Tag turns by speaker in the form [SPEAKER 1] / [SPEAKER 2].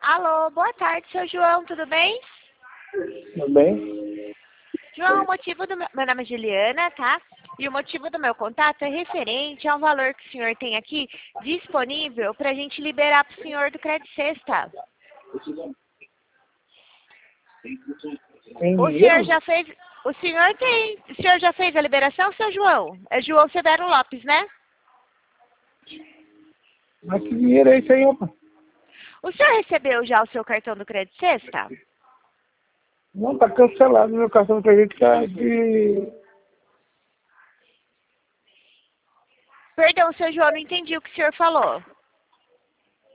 [SPEAKER 1] Alô, boa tarde, seu João, tudo bem?
[SPEAKER 2] Tudo bem?
[SPEAKER 1] João, o motivo do meu nome é Juliana, tá? E o motivo do meu contato é referente ao valor que o senhor tem aqui disponível para a gente liberar para o senhor do Crédito Sexta.
[SPEAKER 2] Tem
[SPEAKER 1] O senhor
[SPEAKER 2] dinheiro?
[SPEAKER 1] já fez... O senhor já fez a liberação, seu João? É João Severo Lopes, né?
[SPEAKER 2] Mas que dinheiro é esse aí, opa?
[SPEAKER 1] O senhor recebeu já o seu cartão do Crédito Sexta?
[SPEAKER 2] Não, tá cancelado. Meu cartão de crédito tá de...
[SPEAKER 1] Perdão, seu João, não entendi o que o senhor falou.